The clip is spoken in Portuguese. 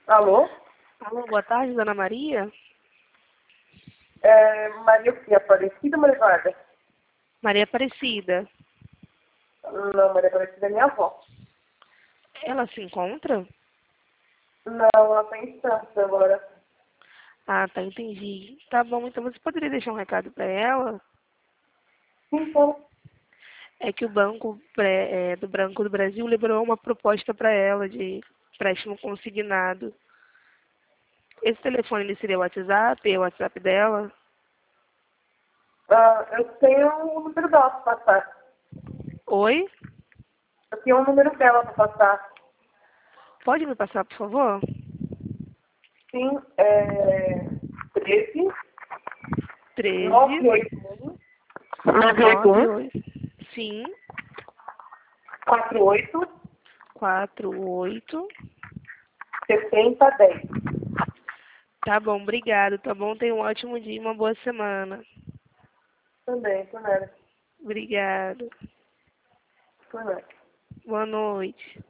Alô? Alô, boa tarde, Dona Maria. Maria o quê? Aparecida ou Maria Eduarda? Maria Aparecida. Não, Maria Aparecida é minha avó. Ela se encontra? Não, ela tá em Santos agora. Ah, tá, entendi. Tá bom, então você poderia deixar um recado para ela? Então, É que o do Banco do Brasil liberou uma proposta para ela de empréstimo consignado. Esse telefone ele seria o WhatsApp dela? eu tenho o número dela para passar. Oi? Eu tenho o número dela para passar. Pode me passar, por favor? Sim, 13 13 981 981 98. Sim, 48 48. 7010. Tá bom, obrigado. Tá bom, tenha um ótimo dia e uma boa semana. Também, Tonera. Obrigada. Tonera. Boa noite.